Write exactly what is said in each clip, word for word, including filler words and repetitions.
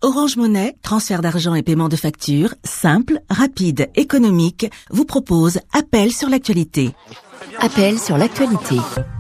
Orange Monnaie, transfert d'argent et paiement de factures, simple, rapide, économique, vous propose Appel sur l'actualité. Appel sur l'actualité.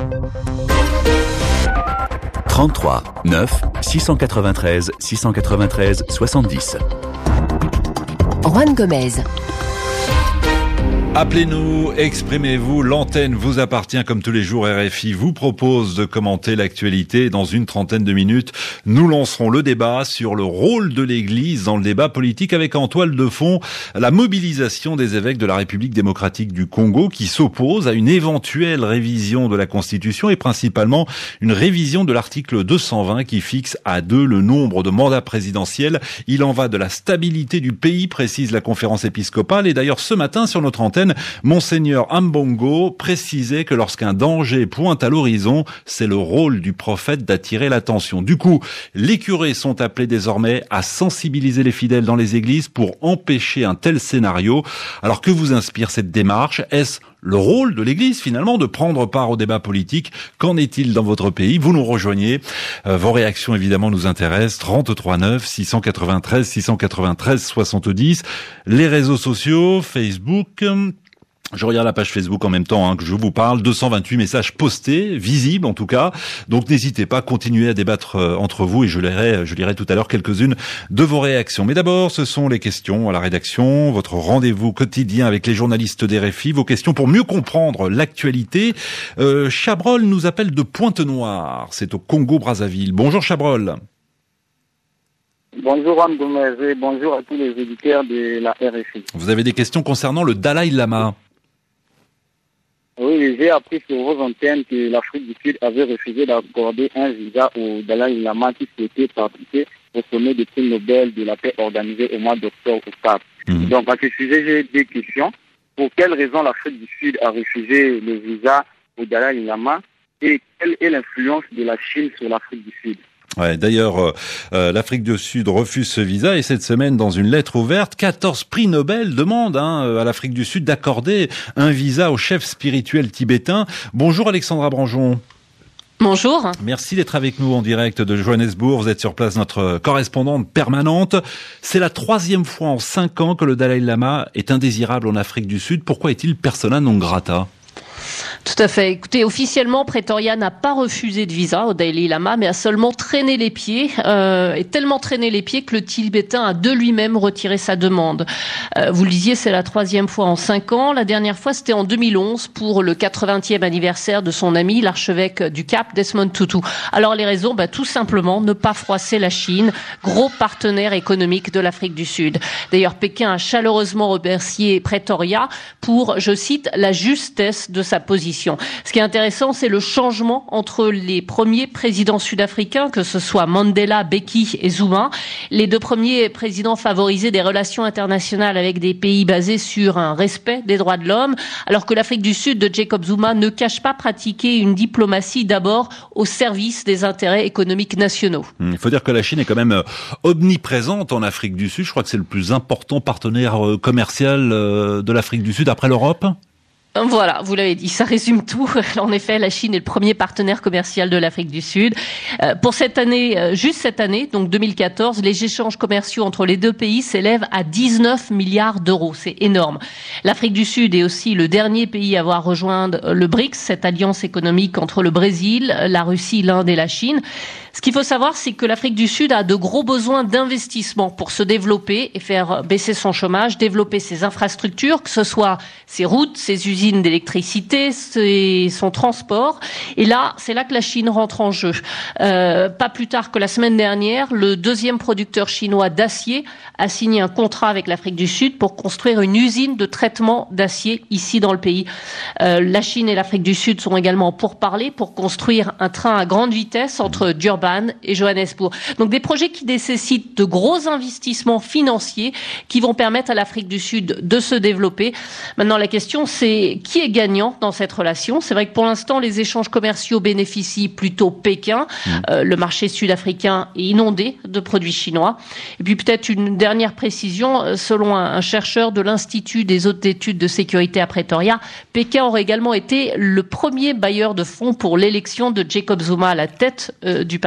trente-trois neuf six cent quatre-vingt-treize six cent quatre-vingt-treize soixante-dix. Juan Gomez. Appelez-nous, exprimez-vous, l'antenne vous appartient comme tous les jours. R F I vous propose de commenter l'actualité. Dans une trentaine de minutes, nous lancerons le débat sur le rôle de l'Église dans le débat politique avec en toile de fond la mobilisation des évêques de la République démocratique du Congo qui s'opposent à une éventuelle révision de la Constitution et principalement une révision de l'article deux cent vingt qui fixe à deux le nombre de mandats présidentiels. Il en va de la stabilité du pays, précise la conférence épiscopale. Et d'ailleurs, ce matin, sur notre antenne, Monseigneur Ambongo précisait que lorsqu'un danger pointe à l'horizon, c'est le rôle du prophète d'attirer l'attention. Du coup, les curés sont appelés désormais à sensibiliser les fidèles dans les églises pour empêcher un tel scénario. Alors que vous inspire cette démarche ? Est-ce le rôle de l'Église, finalement, de prendre part au débat politique? Qu'en est-il dans votre pays? Vous nous rejoignez. Euh, vos réactions, évidemment, nous intéressent. trente-trois neuf six cent quatre-vingt-treize six cent quatre-vingt-treize soixante-dix. Les réseaux sociaux, Facebook. Je regarde la page Facebook en même temps hein, que je vous parle. deux cent vingt-huit messages postés, visibles en tout cas. Donc n'hésitez pas, continuez à débattre euh, entre vous et je lirai, je lirai tout à l'heure quelques-unes de vos réactions. Mais d'abord, ce sont les questions à la rédaction, votre rendez-vous quotidien avec les journalistes d'R F I, vos questions pour mieux comprendre l'actualité. Euh, Chabrol nous appelle de Pointe-Noire, c'est au Congo-Brazzaville. Bonjour Chabrol. Bonjour Juan Gomez et bonjour à tous les éditeurs de la R F I. Vous avez des questions concernant le Dalai Lama? Oui, j'ai appris sur vos antennes que l'Afrique du Sud avait refusé d'accorder un visa au Dalai Lama qui souhaitait participer au sommet du prix Nobel de la paix organisé au mois d'octobre au Cap. Mmh. Donc à ce sujet, j'ai deux questions. Pour quelle raison l'Afrique du Sud a refusé le visa au Dalai Lama et quelle est l'influence de la Chine sur l'Afrique du Sud? Ouais, d'ailleurs, euh, l'Afrique du Sud refuse ce visa et cette semaine, dans une lettre ouverte, quatorze prix Nobel demandent hein, à l'Afrique du Sud d'accorder un visa au chef spirituel tibétain. Bonjour Alexandra Branjon. Bonjour. Merci d'être avec nous en direct de Johannesburg. Vous êtes sur place, notre correspondante permanente. C'est la troisième fois en cinq ans que le Dalai Lama est indésirable en Afrique du Sud. Pourquoi est-il persona non grata ? Tout à fait. Écoutez, officiellement, Pretoria n'a pas refusé de visa au Dalai Lama, mais a seulement traîné les pieds, euh, et tellement traîné les pieds que le Tibétain a de lui-même retiré sa demande. Euh, vous le disiez, c'est la troisième fois en cinq ans. La dernière fois, c'était en deux mille onze pour le quatre-vingtième anniversaire de son ami, l'archevêque du Cap, Desmond Tutu. Alors les raisons, bah, tout simplement, ne pas froisser la Chine, gros partenaire économique de l'Afrique du Sud. D'ailleurs, Pékin a chaleureusement remercié Pretoria pour, je cite, la justesse de sa position. Ce qui est intéressant, c'est le changement entre les premiers présidents sud-africains, que ce soit Mandela, Mbeki et Zuma. Les deux premiers présidents favorisaient des relations internationales avec des pays basés sur un respect des droits de l'homme, alors que l'Afrique du Sud de Jacob Zuma ne cache pas pratiquer une diplomatie d'abord au service des intérêts économiques nationaux. Il faut dire que la Chine est quand même omniprésente en Afrique du Sud. Je crois que c'est le plus important partenaire commercial de l'Afrique du Sud après l'Europe. Voilà, vous l'avez dit, ça résume tout. En effet, la Chine est le premier partenaire commercial de l'Afrique du Sud. Euh, pour cette année, euh, juste cette année, donc deux mille quatorze, les échanges commerciaux entre les deux pays s'élèvent à dix-neuf milliards d'euros. C'est énorme. L'Afrique du Sud est aussi le dernier pays à avoir rejoint le BRICS, cette alliance économique entre le Brésil, la Russie, l'Inde et la Chine. Ce qu'il faut savoir, c'est que l'Afrique du Sud a de gros besoins d'investissement pour se développer et faire baisser son chômage, développer ses infrastructures, que ce soit ses routes, ses usines d'électricité, ses, son transport. Et là, c'est là que la Chine rentre en jeu. Euh, pas plus tard que la semaine dernière, le deuxième producteur chinois d'acier a signé un contrat avec l'Afrique du Sud pour construire une usine de traitement d'acier ici dans le pays. Euh, la Chine et l'Afrique du Sud sont également pour parler pour construire un train à grande vitesse entre Durban et Johannesburg. Donc des projets qui nécessitent de gros investissements financiers qui vont permettre à l'Afrique du Sud de se développer. Maintenant, la question, c'est qui est gagnant dans cette relation? C'est vrai que pour l'instant, les échanges commerciaux bénéficient plutôt Pékin. Mmh. Euh, le marché sud-africain est inondé de produits chinois. Et puis peut-être une dernière précision, selon un, un chercheur de l'Institut des hautes études de sécurité à Pretoria, Pékin aurait également été le premier bailleur de fonds pour l'élection de Jacob Zuma à la tête euh, du parti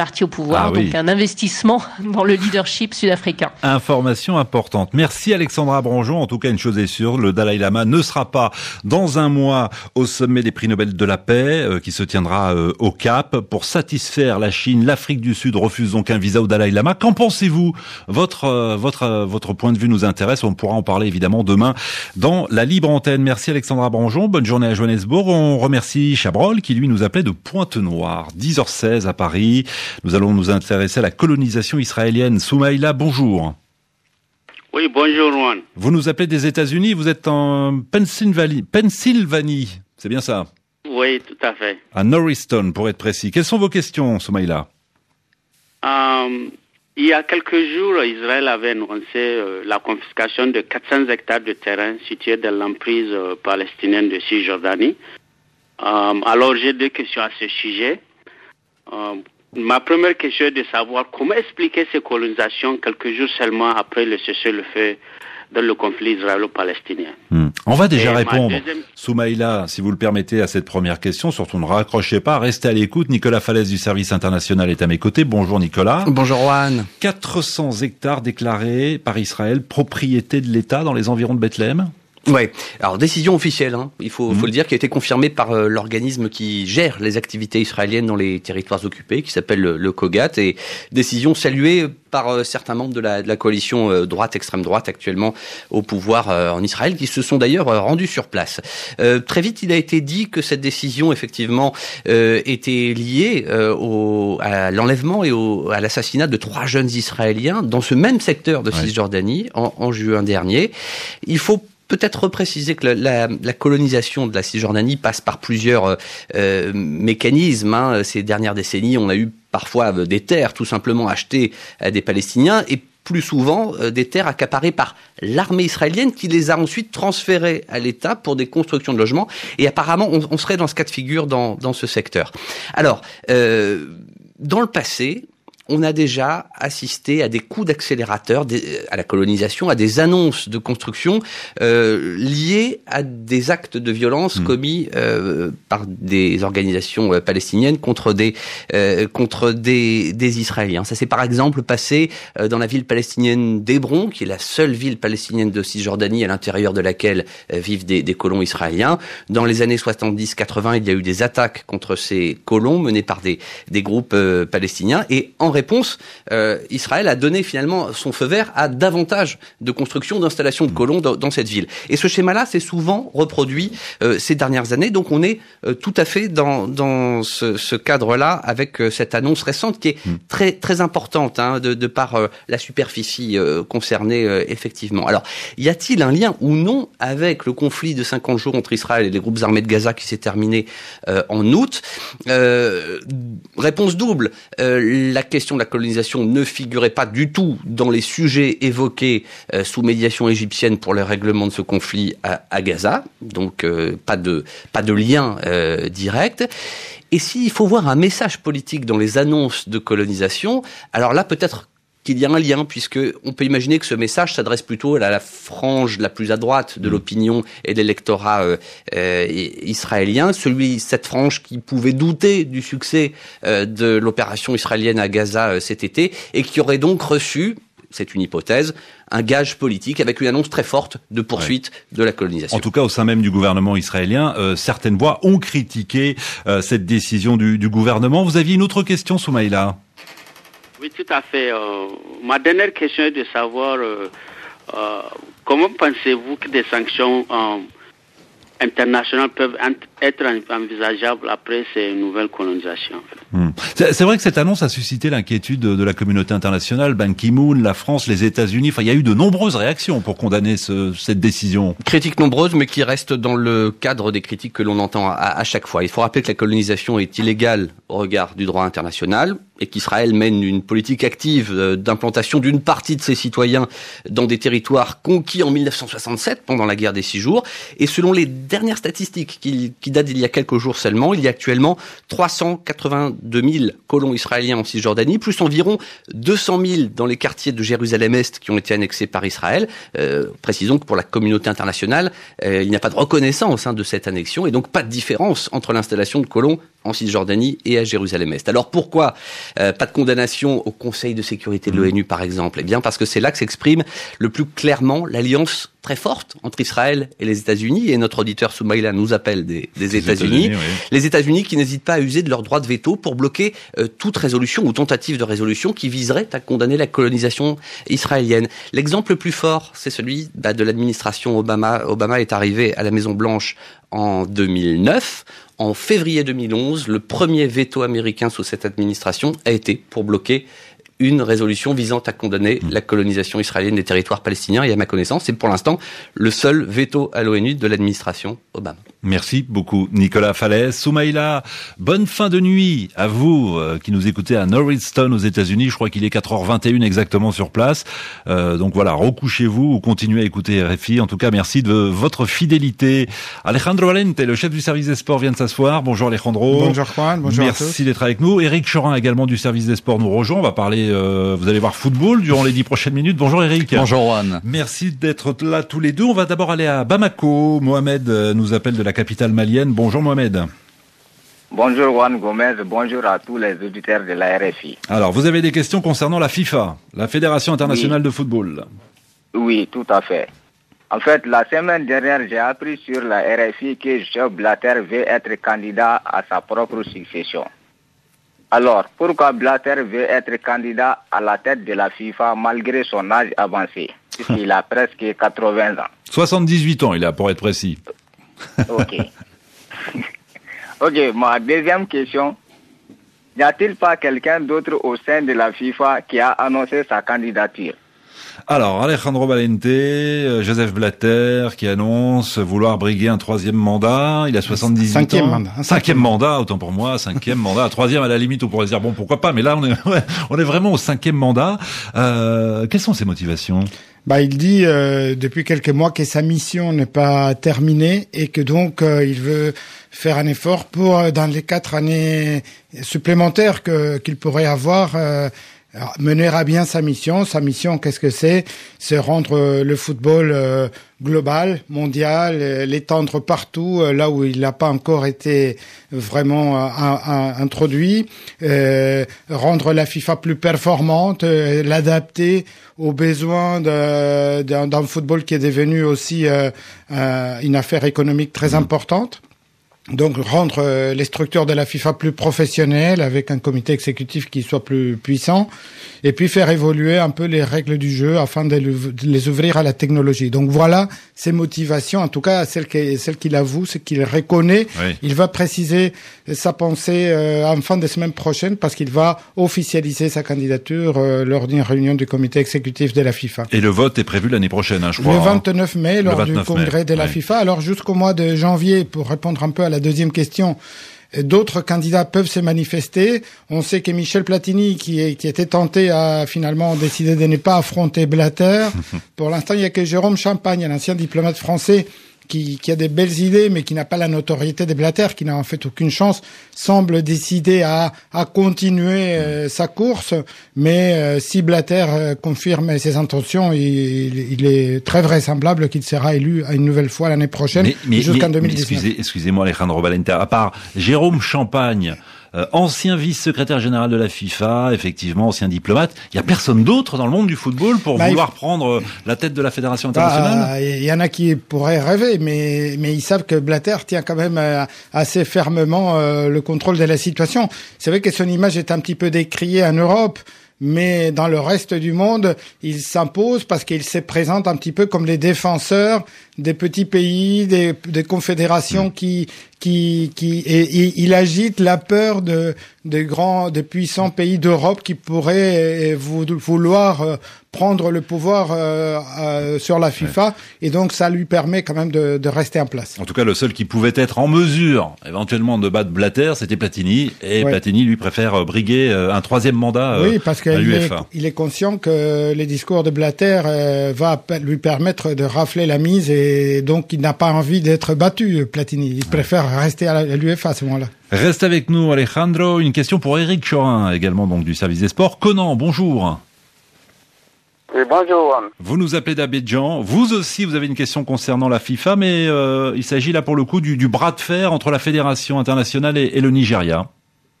parti au pouvoir. Ah, oui. Donc un investissement dans le leadership sud-africain. Information importante. Merci Alexandra Branjon. En tout cas, une chose est sûre, le Dalai Lama ne sera pas dans un mois au sommet des prix Nobel de la paix euh, qui se tiendra euh, au Cap. Pour satisfaire la Chine, l'Afrique du Sud refuse donc un visa au Dalai Lama. Qu'en pensez-vous ? Votre euh, votre euh, votre point de vue nous intéresse. On pourra en parler évidemment demain dans la libre antenne. Merci Alexandra Branjon. Bonne journée à Johannesburg. On remercie Chabrol qui lui nous appelait de Pointe-Noire. dix heures seize à Paris. Nous allons nous intéresser à la colonisation israélienne. Soumaïla, bonjour. Oui, bonjour Juan. Vous nous appelez des États-Unis, vous êtes en Pennsylvanie, Pennsylvanie, c'est bien ça ? Oui, tout à fait. À Norristown, pour être précis. Quelles sont vos questions, Soumaïla ? euh, Il y a quelques jours, Israël avait annoncé euh, la confiscation de quatre cents hectares de terrain situés dans l'emprise euh, palestinienne de Cisjordanie. Euh, alors, j'ai deux questions à ce sujet. Euh, Ma première question est de savoir comment expliquer ces colonisations quelques jours seulement après le cessez-le-feu dans le conflit israélo-palestinien. Hmm. On va déjà Et répondre, deuxième... Soumaïla, si vous le permettez, à cette première question. Surtout ne raccrochez pas, restez à l'écoute. Nicolas Falaise du service international est à mes côtés. Bonjour Nicolas. Bonjour Juan. quatre cents hectares déclarés par Israël, propriété de l'État dans les environs de Bethléem ? Ouais. Alors décision officielle, hein, il faut, mmh. faut le dire, qui a été confirmée par euh, l'organisme qui gère les activités israéliennes dans les territoires occupés, qui s'appelle le, le COGAT, et décision saluée par euh, certains membres de la, de la coalition euh, droite extrême droite actuellement au pouvoir euh, en Israël, qui se sont d'ailleurs euh, rendus sur place. Euh, très vite, il a été dit que cette décision effectivement euh, était liée euh, au, à l'enlèvement et au, à l'assassinat de trois jeunes Israéliens dans ce même secteur de Cisjordanie ouais. en, en juin dernier. Il faut peut-être préciser que la, la, la colonisation de la Cisjordanie passe par plusieurs euh, mécanismes. Hein. Ces dernières décennies, on a eu parfois des terres tout simplement achetées à des Palestiniens et plus souvent euh, des terres accaparées par l'armée israélienne qui les a ensuite transférées à l'État pour des constructions de logements. Et apparemment, on, on serait dans ce cas de figure dans, dans ce secteur. Alors, euh, dans le passé, on a déjà assisté à des coups d'accélérateur des, à la colonisation, à des annonces de construction euh, liées à des actes de violence mmh. commis euh, par des organisations euh, palestiniennes contre des euh, contre des, des Israéliens. Ça s'est par exemple passé euh, dans la ville palestinienne d'Hébron, qui est la seule ville palestinienne de Cisjordanie à l'intérieur de laquelle euh, vivent des, des colons israéliens. Dans les années soixante-dix quatre-vingts, il y a eu des attaques contre ces colons menées par des, des groupes euh, palestiniens, et en réponse, euh, Israël a donné finalement son feu vert à davantage de construction, d'installations de colons dans, dans cette ville. Et ce schéma-là s'est souvent reproduit euh, ces dernières années. Donc on est euh, tout à fait dans, dans ce, ce cadre-là avec euh, cette annonce récente qui est mmh. très très importante hein, de, de par euh, la superficie euh, concernée euh, effectivement. Alors, y a-t-il un lien ou non avec le conflit de cinquante jours entre Israël et les groupes armés de Gaza qui s'est terminé euh, en août? euh, Réponse double. Euh, la question de la colonisation ne figurait pas du tout dans les sujets évoqués euh, sous médiation égyptienne pour le règlement de ce conflit à, à Gaza, donc euh, pas de pas de lien euh, direct. Et s'il faut voir un message politique dans les annonces de colonisation, alors là peut-être qu'il y a un lien, puisque on peut imaginer que ce message s'adresse plutôt à la frange la plus à droite de l'opinion et de l'électorat euh, euh, israélien, celui, cette frange qui pouvait douter du succès euh, de l'opération israélienne à Gaza euh, cet été, et qui aurait donc reçu, c'est une hypothèse, un gage politique avec une annonce très forte de poursuite ouais. de la colonisation. En tout cas, au sein même du gouvernement israélien, euh, certaines voix ont critiqué euh, cette décision du, du gouvernement. Vous aviez une autre question, Soumaïla ? Oui, tout à fait. Euh, ma dernière question est de savoir euh, euh, comment pensez-vous que des sanctions euh, internationales peuvent être envisageables après ces nouvelles colonisations. Hum. C'est, c'est vrai que cette annonce a suscité l'inquiétude de, de la communauté internationale, Ban Ki-moon, la France, les États-Unis. Enfin, il y a eu de nombreuses réactions pour condamner ce, cette décision. Critiques nombreuses, mais qui restent dans le cadre des critiques que l'on entend à, à chaque fois. Il faut rappeler que la colonisation est illégale au regard du droit international et qu'Israël mène une politique active d'implantation d'une partie de ses citoyens dans des territoires conquis en mille neuf cent soixante-sept pendant la guerre des six jours. Et selon les dernières statistiques qui, qui datent d'il y a quelques jours seulement, il y a actuellement trois cent quatre-vingt-deux mille colons israéliens en Cisjordanie, plus environ deux cent mille dans les quartiers de Jérusalem-Est qui ont été annexés par Israël. Euh, précisons que pour la communauté internationale, euh, il n'y a pas de reconnaissance hein, de cette annexion et donc pas de différence entre l'installation de colons en Cisjordanie et à Jérusalem-Est. Alors pourquoi euh, pas de condamnation au Conseil de sécurité de l'ONU, par exemple ? Eh bien parce que c'est là que s'exprime le plus clairement l'alliance très forte entre Israël et les États-Unis, et notre auditeur Soumaïla nous appelle des, des États-Unis. États-Unis oui. Les États-Unis qui n'hésitent pas à user de leur droit de veto pour bloquer euh, toute résolution ou tentative de résolution qui viserait à condamner la colonisation israélienne. L'exemple le plus fort, c'est celui bah, de l'administration Obama. Obama est arrivé à la Maison-Blanche en deux mille neuf. En février deux mille onze, le premier veto américain sous cette administration a été pour bloquer une résolution visant à condamner la colonisation israélienne des territoires palestiniens, et à ma connaissance, c'est pour l'instant le seul veto à l'ONU de l'administration Obama. Merci beaucoup Nicolas Falaise. Soumaïla, bonne fin de nuit à vous euh, qui nous écoutez à Norristown aux États-Unis. Je crois qu'il est quatre heures vingt et une exactement sur place. Euh, donc voilà, recouchez-vous ou continuez à écouter R F I. En tout cas, merci de votre fidélité. Alejandro Valente, le chef du service des sports, vient de s'asseoir. Bonjour Alejandro. Bonjour Juan, bonjour merci à tous. Merci d'être avec nous. Éric Chorin également du service des sports nous rejoint. On va parler, euh, vous allez voir football durant les dix prochaines minutes. Bonjour Éric. Bonjour Juan. Merci d'être là tous les deux. On va d'abord aller à Bamako. Mohamed nous appelle de la capitale malienne. Bonjour Mohamed. Bonjour Juan Gomez, bonjour à tous les auditeurs de la R F I. Alors, vous avez des questions concernant la FIFA, la Fédération internationale oui. de football. Oui, tout à fait. En fait, la semaine dernière, j'ai appris sur la R F I que Jacques Blatter veut être candidat à sa propre succession. Alors, pourquoi Blatter veut être candidat à la tête de la FIFA malgré son âge avancé, puisqu'il a presque quatre-vingts ans? soixante-dix-huit ans, il a, pour être précis. Ok. Ok, ma deuxième question. N'y a-t-il pas quelqu'un d'autre au sein de la FIFA qui a annoncé sa candidature? Alors, Alejandro Valente, Joseph Blatter, qui annonce vouloir briguer un troisième mandat. Il a soixante-dix-huit cinquième ans. Mandat, un cinquième mandat, autant pour moi, cinquième mandat. Troisième, à la limite, on pourrait se dire, bon, pourquoi pas, mais là, on est, on est vraiment au cinquième mandat. Euh, quelles sont ses motivations? Bah, il dit euh, depuis quelques mois que sa mission n'est pas terminée et que donc euh, il veut faire un effort pour, euh, dans les quatre années supplémentaires que qu'il pourrait avoir, euh, mener à bien sa mission. Sa mission, qu'est-ce que c'est? C'est rendre euh, le football euh, global, mondial, euh, l'étendre partout, euh, là où il n'a pas encore été vraiment euh, un, un, introduit, euh, rendre la FIFA plus performante, euh, l'adapter aux besoins de, d'un, d'un football qui est devenu aussi euh, euh, une affaire économique très importante. Donc rendre euh, les structures de la FIFA plus professionnelles avec un comité exécutif qui soit plus puissant, et puis faire évoluer un peu les règles du jeu afin de, le, de les ouvrir à la technologie. Donc voilà ses motivations, en tout cas celle qu'il celle qu'il avoue, c'est qu'il reconnaît. Oui. Il va préciser sa pensée euh, en fin de semaine prochaine parce qu'il va officialiser sa candidature euh, lors d'une réunion du comité exécutif de la FIFA. Et le vote est prévu l'année prochaine, hein, je crois. Le vingt-neuf mai, lors du congrès mai. de la ouais. FIFA. Alors jusqu'au mois de janvier, pour répondre un peu à la deuxième question, d'autres candidats peuvent se manifester. On sait que Michel Platini, qui, est, qui était tenté, a finalement décidé de ne pas affronter Blatter. Pour l'instant, il n'y a que Jérôme Champagne, un ancien diplomate français, qui, qui a des belles idées, mais qui n'a pas la notoriété de Blatter, qui n'a en fait aucune chance, semble décider à, à continuer euh, sa course. Mais euh, si Blatter euh, confirme ses intentions, il, il est très vraisemblable qu'il sera élu une nouvelle fois l'année prochaine, mais, mais, jusqu'en deux mille dix-neuf. Mais excusez, excusez-moi Alejandro Valente, à part Jérôme Champagne, Euh, ancien vice-secrétaire général de la FIFA, effectivement, ancien diplomate. Il y a personne d'autre dans le monde du football pour bah, vouloir il... prendre la tête de la fédération internationale. Il bah, y en a qui pourraient rêver, mais mais ils savent que Blatter tient quand même euh, assez fermement euh, le contrôle de la situation. C'est vrai que son image est un petit peu décriée en Europe, mais dans le reste du monde, il s'impose parce qu'il se présente un petit peu comme les défenseurs des petits pays, des, des confédérations mmh. qui qui qui et, et il agite la peur de des grands, des puissants pays d'Europe qui pourraient vouloir prendre le pouvoir euh, euh, sur la FIFA, ouais. et donc ça lui permet quand même de, de rester en place. En tout cas, le seul qui pouvait être en mesure éventuellement de battre Blatter, c'était Platini, et ouais. Platini lui préfère briguer un troisième mandat euh, oui, parce à l'U E F A. Est, il est conscient que les discours de Blatter euh, va lui permettre de rafler la mise, et donc il n'a pas envie d'être battu, Platini. Il ouais. préfère rester à l'U E F A à ce moment-là. Reste avec nous, Alejandro. Une question pour Éric Chorin, également donc du service des sports. Conan, bonjour. Oui, bonjour. Vous nous appelez d'Abidjan. Vous aussi, vous avez une question concernant la FIFA, mais euh, il s'agit là pour le coup du, du bras de fer entre la Fédération internationale et, et le Nigeria.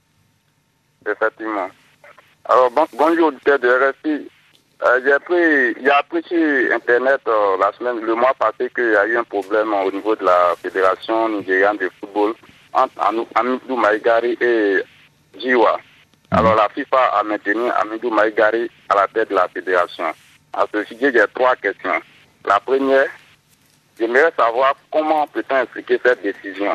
Effectivement. Alors, bon, bonjour, auditeur de R F I. Euh, j'ai appris, j'ai appris sur Internet euh, la semaine, le mois passé qu'il y a eu un problème euh, au niveau de la Fédération nigériane de football entre Amidou Maïgari et Jiwa. Alors la FIFA a maintenu Amidou Maïgari à la tête de la fédération. À ce sujet, j'ai trois questions. La première, j'aimerais savoir comment peut-on expliquer cette décision.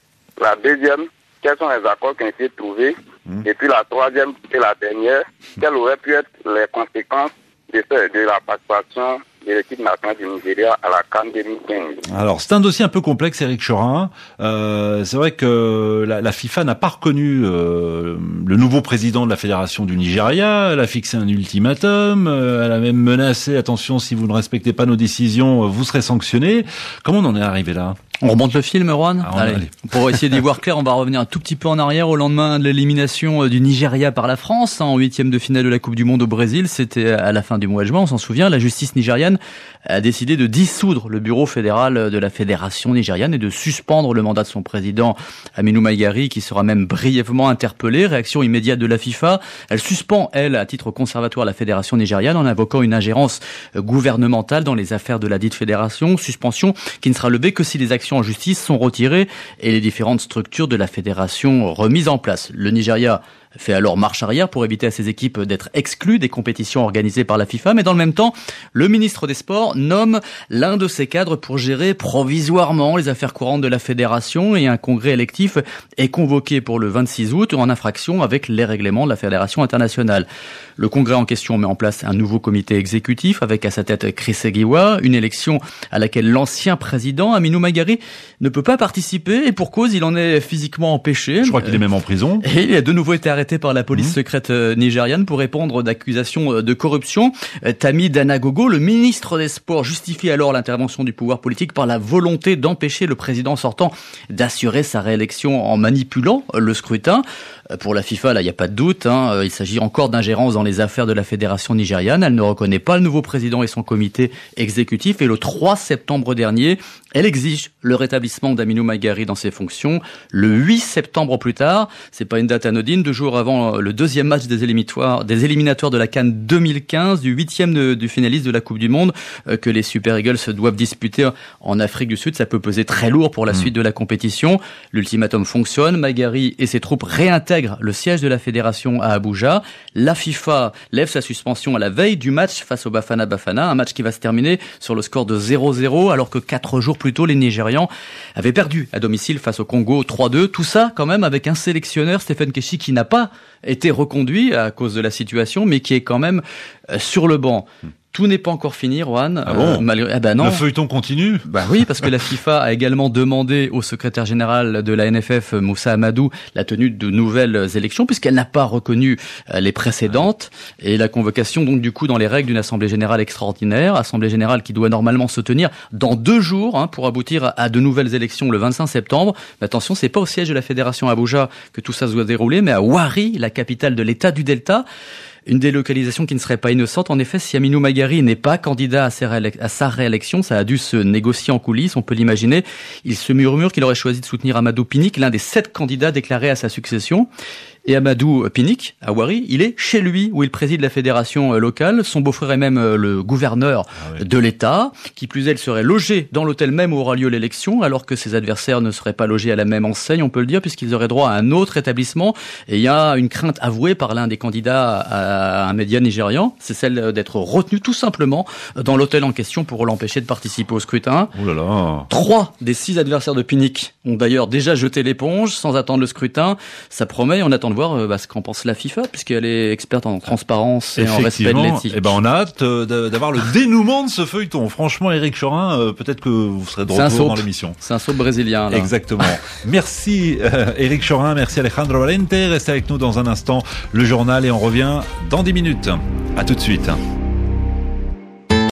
La deuxième, quels sont les accords qui ont été trouvés. Mmh. Et puis la troisième et la dernière, quelles auraient pu être les conséquences de, de la participation de l'équipe nationale du Nigeria à la CAN deux mille quinze. Alors, c'est un dossier un peu complexe, Éric Chorin. Euh, c'est vrai que la, la FIFA n'a pas reconnu euh, le nouveau président de la Fédération du Nigeria. Elle a fixé un ultimatum. Euh, elle a même menacé, attention, si vous ne respectez pas nos décisions, vous serez sanctionné. Comment on en est arrivé là ? On remonte le film, Juan. Ah, allez. allez. Pour essayer d'y voir clair, on va revenir un tout petit peu en arrière au lendemain de l'élimination du Nigeria par la France en huitième de finale de la Coupe du Monde au Brésil. C'était à la fin du mois de juin, on s'en souvient. La justice nigériane a décidé de dissoudre le bureau fédéral de la Fédération nigériane et de suspendre le mandat de son président Aminu Maïgari, qui sera même brièvement interpellé. Réaction immédiate de la FIFA. Elle suspend, elle, à titre conservatoire, la Fédération nigériane en invoquant une ingérence gouvernementale dans les affaires de la dite fédération. Suspension qui ne sera levée que si les actions en justice sont retirées et les différentes structures de la fédération remises en place. Le Nigeria fait alors marche arrière pour éviter à ses équipes d'être exclues des compétitions organisées par la FIFA, mais dans le même temps, le ministre des Sports nomme l'un de ses cadres pour gérer provisoirement les affaires courantes de la fédération et un congrès électif est convoqué pour le vingt-six août en infraction avec les règlements de la Fédération internationale. Le congrès en question met en place un nouveau comité exécutif avec à sa tête Chris Egiwa, une élection à laquelle l'ancien président Aminu Maïgari ne peut pas participer et pour cause, il en est physiquement empêché. Je crois qu'il est même en prison. Et il a de nouveau été arrêté par la police mmh. secrète nigériane pour répondre d'accusations de corruption. Tami Danagogo, le ministre des Sports, justifie alors l'intervention du pouvoir politique par la volonté d'empêcher le président sortant d'assurer sa réélection en manipulant le scrutin. Pour la FIFA, là, il n'y a pas de doute, hein, il s'agit encore d'ingérence dans les affaires de la fédération nigériane. Elle ne reconnaît pas le nouveau président et son comité exécutif. Et le trois septembre dernier, elle exige le rétablissement d'Aminu Maïgari dans ses fonctions. Le huit septembre plus tard, c'est pas une date anodine, deux jours avant le deuxième match des éliminatoires, des éliminatoires de la CAN deux mille quinze, du huitième de, du finaliste de la Coupe du Monde, euh, que les Super Eagles doivent disputer en Afrique du Sud. Ça peut peser très lourd pour la mmh. suite de la compétition. L'ultimatum fonctionne. Maïgari et ses troupes réintègrent le siège de la fédération à Abuja. La FIFA lève sa suspension à la veille du match face au Bafana Bafana, un match qui va se terminer sur le score de zéro zéro, alors que quatre jours plus tôt, les Nigérians avaient perdu à domicile face au Congo trois deux. Tout ça, quand même, avec un sélectionneur, Stephen Keshi, qui n'a pas été reconduit à cause de la situation, mais qui est quand même sur le banc. Tout n'est pas encore fini, Juan. Ah bon euh, malgré... ah ben non. Le feuilleton continue. Bah oui, parce que la FIFA a également demandé au secrétaire général de la N F F, Moussa Amadou, la tenue de nouvelles élections, puisqu'elle n'a pas reconnu les précédentes. Et la convocation, donc, du coup, dans les règles d'une assemblée générale extraordinaire, assemblée générale qui doit normalement se tenir dans deux jours, hein, pour aboutir à de nouvelles élections le vingt-cinq septembre. Mais attention, c'est pas au siège de la fédération à Abuja que tout ça se doit dérouler, mais à Warri, la capitale de l'État du Delta. Une délocalisation qui ne serait pas innocente. En effet, si Aminu Maïgari n'est pas candidat à sa, réélec- à sa réélection, ça a dû se négocier en coulisses, on peut l'imaginer. Il se murmure qu'il aurait choisi de soutenir Amadou Pinnick, l'un des sept candidats déclarés à sa succession. Et Amadou Pinnick, à Warri, il est chez lui, où il préside la fédération locale. Son beau-frère est même le gouverneur ah oui. de l'État. Qui plus est, il serait logé dans l'hôtel même où aura lieu l'élection, alors que ses adversaires ne seraient pas logés à la même enseigne, on peut le dire, puisqu'ils auraient droit à un autre établissement. Et il y a une crainte avouée par l'un des candidats à un média nigérian, c'est celle d'être retenu tout simplement dans l'hôtel en question pour l'empêcher de participer au scrutin. Oh là là. Trois des six adversaires de Pinnick ont d'ailleurs déjà jeté l'éponge sans attendre le scrutin. Ça promet, on attend de voir euh, bah, ce qu'en pense la FIFA, puisqu'elle est experte en transparence et en respect de l'éthique. Eh ben, on a hâte euh, d'avoir le dénouement de ce feuilleton. Franchement, Éric Chorin, euh, peut-être que vous serez de retour dans l'émission. C'est un saut brésilien, là. Exactement. Merci euh, Éric Chorin, merci Alejandro Valente. Restez avec nous dans un instant, le journal, et on revient dans dix minutes. À tout de suite.